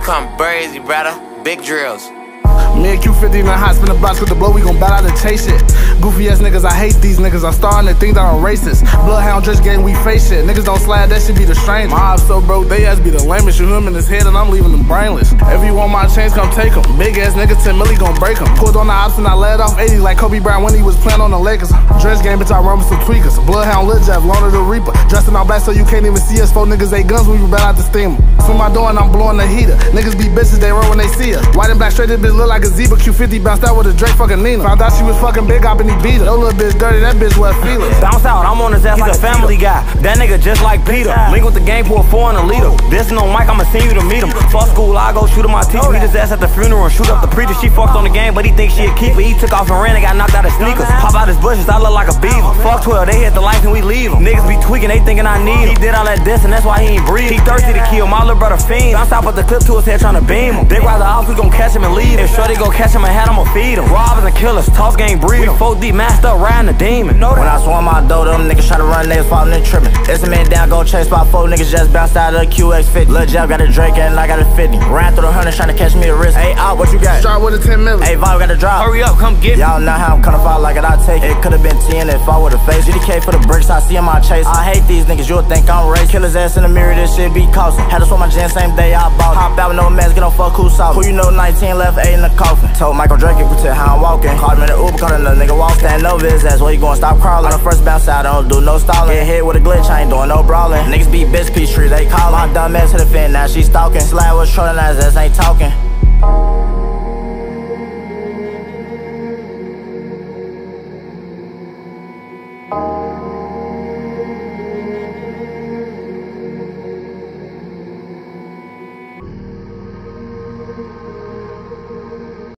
come crazy, brother. Big drills. Me and Q50 in the hot spin the box with the blow, we gon' bat out and chase shit. Goofy ass niggas, I hate these niggas. I'm starting to think that I'm racist. Bloodhound just game, we face shit. Niggas don't slide, that shit be the strange. My ops so broke, they ass be the lamest. Shoot him in his head and I'm leaving them brainless. If you want my chains, come take them. Big ass niggas, 10 milli gon' break them. Pulled on the ops and I let off 80 like Kobe Bryant when he was playing on the Lakers. Dress game, bitch, I run with some tweakers. Bloodhound, Lil Jeff, Loner the Reaper. Dressed in all black so you can't even see us. 4 niggas, 8 guns when we bat out the steamer. Swim my door and I'm blowing the heater. Niggas be bitches, they run when they see us. White and black straight, this bitch look like a zebra. Q50 bounced out with a Drake fucking Nina. Found out she was fucking big up and he beat her. Yo little bitch dirty, that bitch was feelers. Bounce out, I'm on his ass like a family guy. That nigga just like Peter. Link with the game for a 4 and a leader. This no mic, I'ma send you to meet him. Fuck school, I go shoot him my teacher. Meet his ass at the funeral and shoot up the preacher. She fucked on the game, but he thinks she a keeper. He took off and ran and got knocked out of sneakers. Pop out his bushes, I look like a beaver. Fuck 12, they hit the life and we leave him. Niggas be tweaking, they thinking I need him. He did all that diss and that's why he ain't breathe. He thirsty to kill, my little brother fiend. Bounce out with the clip to his head trying to beam him. Big rather off, we gon' catch him and leave him. If Shorty go catch him and head, I'ma feed him. Robbers and killers, toss game breed him. 4 deep masked up, riding the demon. When I swung my dough, them niggas try to run, niggas falling and tripping. It's a man down, go chase by 4 niggas just bounced out of the QX50. Lil Jeff got a Drake and I got a 50. Ran through the 100 trying to catch me a wrist. Hey, out, what you got? Start with a 10 milli. Hey, Vaughn, got a drop. Hurry up, come get me. Y'all know how I'm coming fall like it, I take it. It could've been 10 if I would've faced. GDK for the bricks, I see in my chase. I hate these niggas, you'll think I'm race. Kill his ass in the mirror, this shit be costing. Had to swap my gen same day I bought it. Hop out with no mask, get on fuck who's soft. Who you know, 19 left, 8 in the coffin. Told Michael Drake, you can tell how I'm walking. Called him in the Uber, called another nigga walk. Stand over his ass, where you going, stop crawling. On the first bounce out, I don't do no stalling. Get hit with a glitch, I ain't doing no brawling. Niggas be bitch, Peachtree, they callin'. My dumb ass hit the fin, now she stalking. Slide was trolling, ass ain't talking.